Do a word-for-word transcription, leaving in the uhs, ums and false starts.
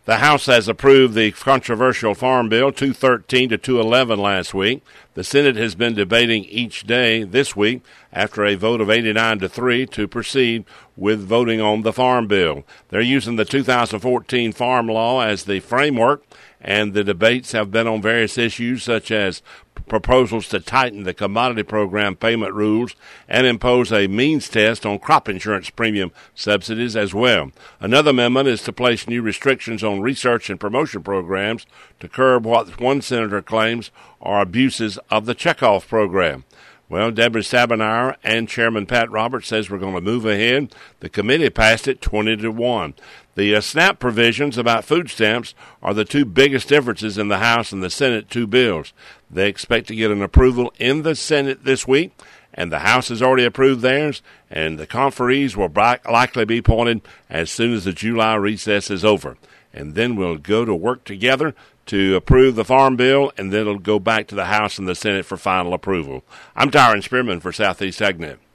The House has approved the controversial Farm Bill two thirteen to two eleven last week. The Senate has been debating each day this week after a vote of eighty-nine to three to proceed with voting on the Farm Bill. They're using the two thousand fourteen Farm Law as the framework, and the debates have been on various issues such as proposals to tighten the commodity program payment rules and impose a means test on crop insurance premium subsidies as well. Another amendment is to place new restrictions on research and promotion programs to curb what one senator claims are abuses of the checkoff program. Well, Deborah Stabenow and Chairman Pat Roberts says we're going to move ahead. The committee passed it twenty to one. The uh, SNAP provisions about food stamps are the two biggest differences in the House and the Senate two bills. They expect to get an approval in the Senate this week, and the House has already approved theirs, and the conferees will likely be appointed as soon as the July recess is over. And then we'll go to work together to approve the Farm Bill, and then it'll go back to the House and the Senate for final approval. I'm Tyron Spearman for Southeast AgNet.